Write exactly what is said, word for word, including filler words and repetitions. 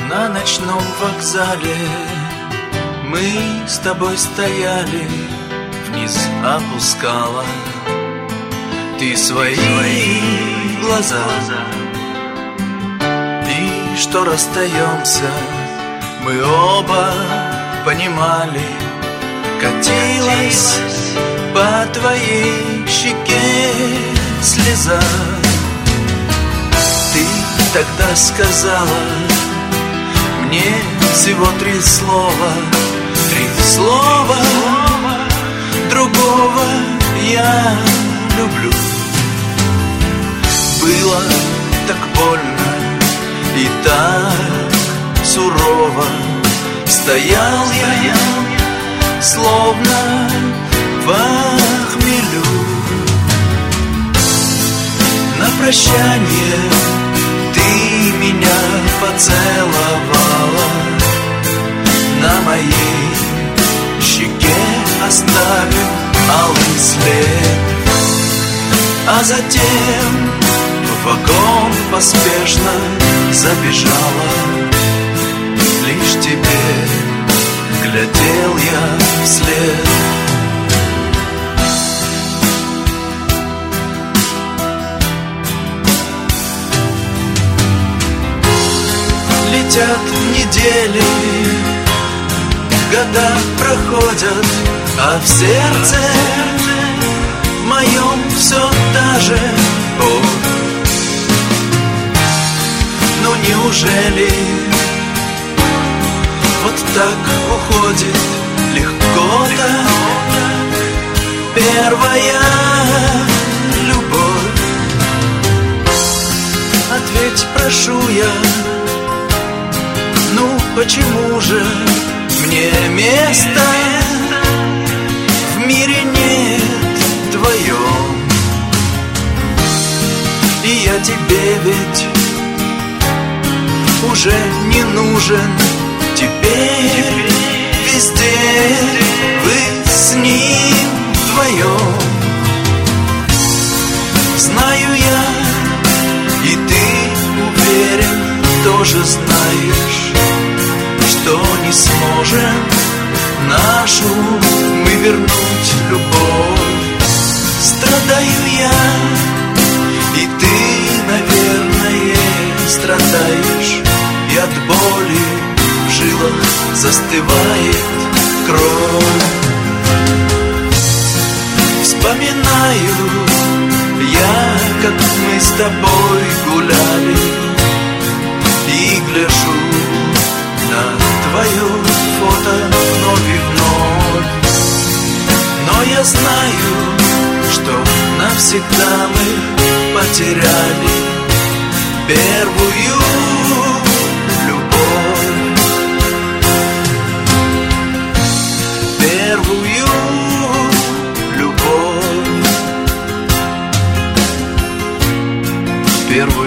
На ночном вокзале мы с тобой стояли, вниз опускала ты свои глаза. И что расстаемся, мы оба понимали. Катилась по твоей щеке слеза. Ты тогда сказала мне всего три слова, три слова. Другого я люблю. Было так больно и так сурово. Стоял я, словно в хмелю. На прощание ты меня поцеловала, на моей щеке оставив алый след. А затем в вагон поспешно забежала. Лишь тебе глядел я вслед. Летят недели, года проходят, а в сердце моем все та же боль. Ну неужели вот так уходит легко-то первая любовь? Ответь, прошу я, ну почему же мне места в мире нет твоем? И я тебе ведь уже не нужен. Теперь везде вы с ним вдвоем. Знаю я, и ты уверен, тоже знаешь, что не сможем нашу мы вернуть любовь. Страдаю я, и ты, наверное, страдаешь, и от боли в жилах застывает кровь. Вспоминаю я, как мы с тобой гуляли, и гляжу на твое фото вновь и вновь. Но я знаю, что навсегда мы потеряли первую любовь. Первую любовь. Первую